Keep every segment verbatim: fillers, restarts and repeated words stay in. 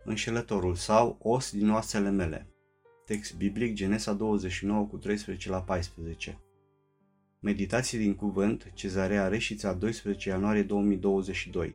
înșelătorul sau os din oasele mele. Text biblic Genesa douăzeci și nouă cu treisprezece la paisprezece. Meditații din cuvânt, Cezarea Reșița, doisprezece ianuarie două mii douăzeci și doi.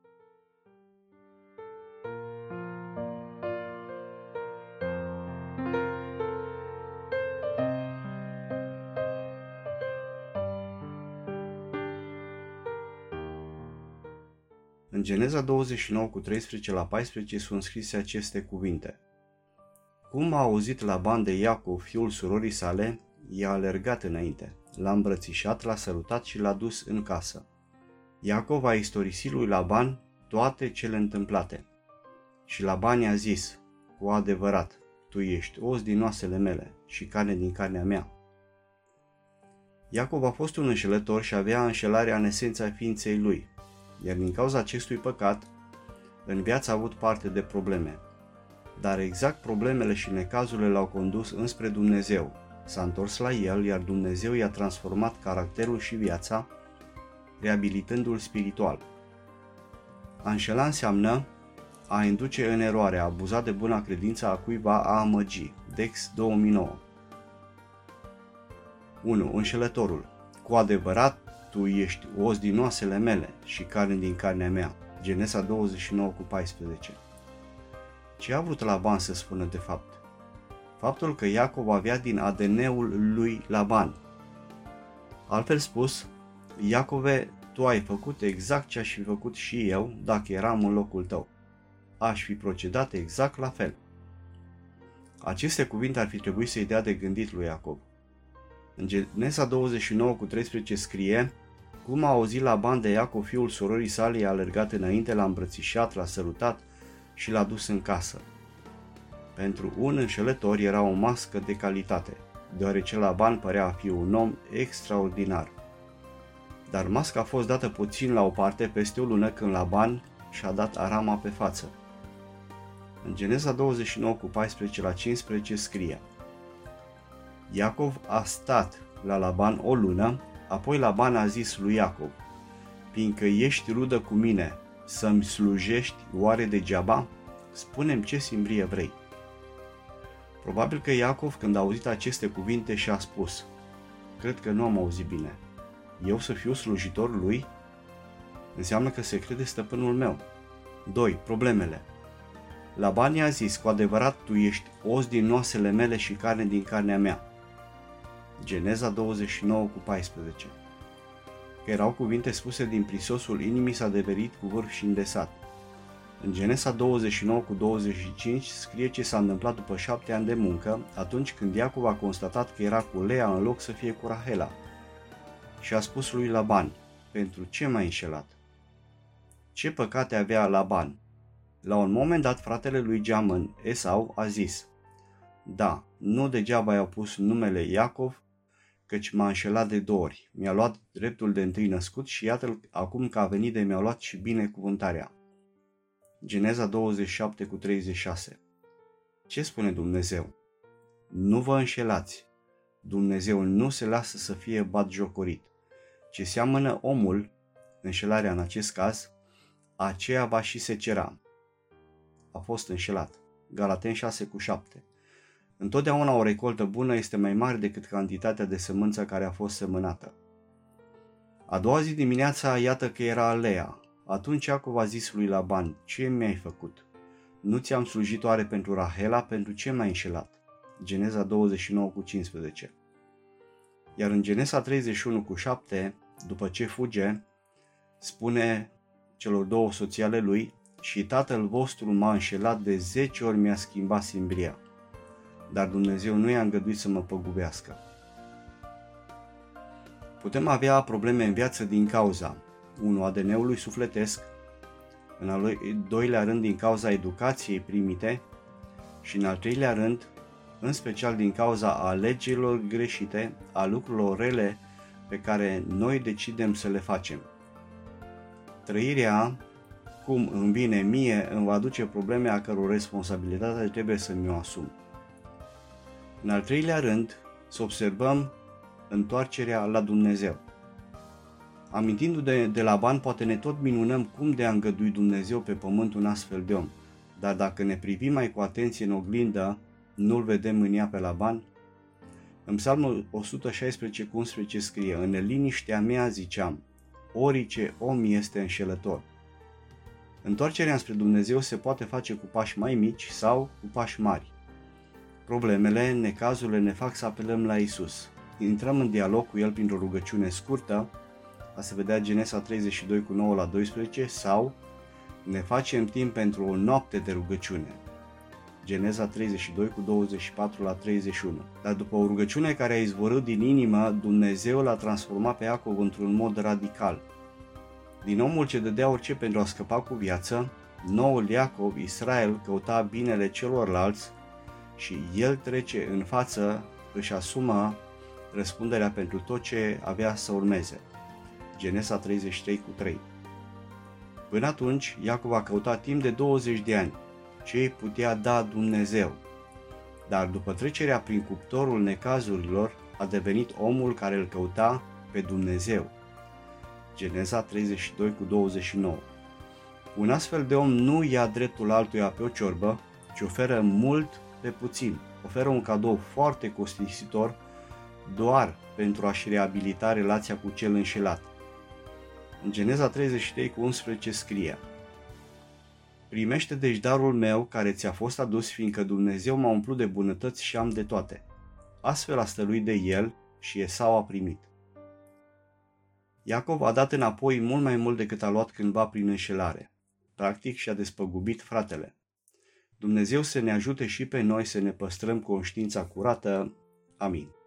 În Geneza douăzeci și nouă cu treisprezece la paisprezece sunt scrise aceste cuvinte. Cum a auzit Laban de Iacov, fiul surorii sale, i-a alergat înainte, l-a îmbrățișat, l-a sărutat și l-a dus în casă. Iacov a istorisit lui Laban toate cele întâmplate. Și Laban i-a zis, cu adevărat, tu ești os din oasele mele și carne din carnea mea. Iacov a fost un înșelător și avea înșelarea în esența ființei lui, iar din cauza acestui păcat, în viață a avut parte de probleme. Dar exact problemele și necazurile l-au condus înspre Dumnezeu. S-a întors la el, iar Dumnezeu i-a transformat caracterul și viața, reabilitându-l spiritual. A înșela înseamnă a induce în eroare, a abuza de buna credință a cuiva, a amăgi. Dex două mii nouă. unu. Înșelătorul. Cu adevărat, tu ești os din oasele mele și carne din carnea mea. Genesa douăzeci și nouă cu paisprezece. Ce a vrut Laban să spună de fapt? Faptul că Iacov avea din A D N-ul lui Laban. Altfel spus, Iacove, tu ai făcut exact ce aș fi făcut și eu dacă eram în locul tău. Aș fi procedat exact la fel. Aceste cuvinte ar fi trebuit să-i dea de gândit lui Iacov. În Genesa douăzeci și nouă cu treisprezece scrie, cum a auzit Laban de Iacov, fiul surorii sale, i-a alergat înainte, l-a îmbrățișat, l-a sărutat și l-a dus în casă. Pentru un înșelător era o mască de calitate, deoarece Laban părea a fi un om extraordinar. Dar masca a fost dată puțin la o parte peste o lună când Laban și-a dat arama pe față. În Genesa douăzeci și nouă cu paisprezece la cincisprezece scrie, Iacov a stat la Laban o lună, apoi Laban a zis lui Iacov, fiindcă ești rudă cu mine, să-mi slujești oare degeaba? Spune-mi ce simbrie vrei. Probabil că Iacov, când a auzit aceste cuvinte, și-a spus, cred că nu am auzit bine. Eu să fiu slujitorul lui? Înseamnă că se crede stăpânul meu. doi. Problemele. Laban i-a zis, cu adevărat tu ești os din oasele mele și carne din carnea mea. Geneza douăzeci și nouă cu paisprezece. Că erau cuvinte spuse din prisosul inimii, s-a adeverit cu vârf și îndesat. În Genesa douăzeci și nouă cu douăzeci și cinci scrie ce s-a întâmplat după șapte ani de muncă, atunci când Iacov a constatat că era cu Lea în loc să fie cu Rahela. Și a spus lui Laban, pentru ce m-ai înșelat? Ce păcate avea Laban? La un moment dat, fratele lui geamăn, Esau, a zis, da, nu degeaba i-au pus numele Iacov, căci m-a înșelat de două ori. Mi-a luat dreptul de întâi născut și iată-l acum că a venit de mi-a luat și binecuvântarea. Geneza douăzeci și șapte cu treizeci și șase. Ce spune Dumnezeu? Nu vă înșelați. Dumnezeu nu se lasă să fie batjocorit. Ce seamănă omul, înșelarea în acest caz, aceea va și secera. A fost înșelat. Galateni șase cu șapte. Întotdeauna o recoltă bună este mai mare decât cantitatea de sămânță care a fost semănată. A doua zi dimineața, iată că era Lea. Atunci Iacov a zis lui Laban, ce mi-ai făcut? Nu ți-am slujit oare pentru Rahela, pentru ce m-ai înșelat? Geneza douăzeci și nouă cu cincisprezece. Iar în Genesa treizeci și unu cu șapte, după ce fuge, spune celor două soții ale lui, și tatăl vostru m-a înșelat de zece ori, mi-a schimbat simbria. Dar Dumnezeu nu i-a îngăduit să mă păgubească. Putem avea probleme în viață din cauza unu. A D N-ului sufletesc, în al doilea rând din cauza educației primite și în al treilea rând, în special din cauza alegerilor greșite, a lucrurilor rele pe care noi decidem să le facem. Trăirea, cum îmi vine mie, îmi va aduce probleme a căror responsabilitate trebuie să mi-o asum. În al treilea rând, să observăm întoarcerea la Dumnezeu. Amintindu-ne de, de Laban, poate ne tot minunăm cum de a îngădui Dumnezeu pe pământ un astfel de om. dar dacă ne privim mai cu atenție în oglindă, nu-l vedem în ea pe Laban? În Psalmul o sută șaisprezece cu unsprezece scrie: în neliniștea mea ziceam, orice om este înșelător. Întoarcerea spre Dumnezeu se poate face cu pași mai mici sau cu pași mari. Problemele, necazurile ne fac să apelăm la Isus. Intrăm în dialog cu El printr-o rugăciune scurtă, a se vedea Genesa treizeci și doi cu nouă la doisprezece, sau ne facem timp pentru o noapte de rugăciune. Geneza treizeci și doi cu douăzeci și patru la treizeci și unu. Dar după o rugăciune care a izvorât din inimă, Dumnezeu l-a transformat pe Iacov într-un mod radical. Din omul ce dădea orice pentru a scăpa cu viață, noul Iacov, Israel, căuta binele celorlalți și el trece în față, își asumă răspunderea pentru tot ce avea să urmeze. Genesa treizeci și trei cu trei. Până atunci, Iacov a căutat timp de douăzeci de ani ce îi putea da Dumnezeu, dar după trecerea prin cuptorul necazurilor, a devenit omul care îl căuta pe Dumnezeu. Genesa treizeci și doi cu douăzeci și nouă. Un astfel de om nu ia dreptul altuia pe o ciorbă, ci oferă mult pe puțin. Oferă un cadou foarte costisitor doar pentru a-și reabilita relația cu cel înșelat. În Geneza treizeci și trei cu unsprezece scrie: primește deci darul meu care ți-a fost adus, fiindcă Dumnezeu m-a umplut de bunătăți și am de toate. Astfel a stăluit de el și Esau a primit. Iacov a dat înapoi mult mai mult decât a luat cândva prin înșelare. Practic și-a despăgubit fratele. Dumnezeu să ne ajute și pe noi să ne păstrăm conștiința curată. Amin.